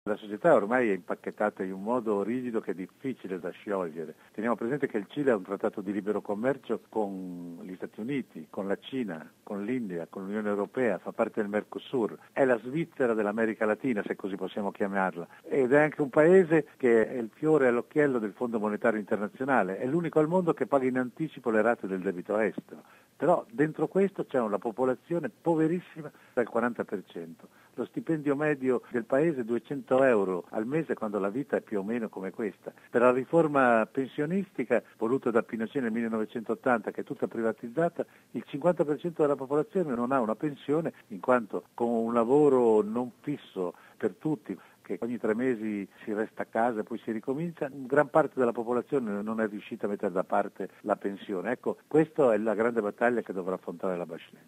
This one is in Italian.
La società ormai è impacchettata in un modo rigido che è difficile da sciogliere. Teniamo presente che il Cile ha un trattato di libero commercio con gli Stati Uniti, con la Cina, con l'India, con l'Unione Europea, fa parte del Mercosur, è la Svizzera dell'America Latina, se così possiamo chiamarla, ed è anche un paese che è il fiore all'occhiello del Fondo Monetario Internazionale, è l'unico al mondo che paga in anticipo le rate del debito estero. Però dentro questo c'è una popolazione poverissima del 40%. Lo stipendio medio del paese è 200 euro al mese quando la vita è più o meno come questa. Per la riforma pensionistica voluta da Pinochet nel 1980, che è tutta privatizzata, il 50% della popolazione non ha una pensione in quanto con un lavoro non fisso per tutti, che ogni 3 mesi si resta a casa e poi si ricomincia, gran parte della popolazione non è riuscita a mettere da parte la pensione. Ecco, questa è la grande battaglia che dovrà affrontare la Bachelet.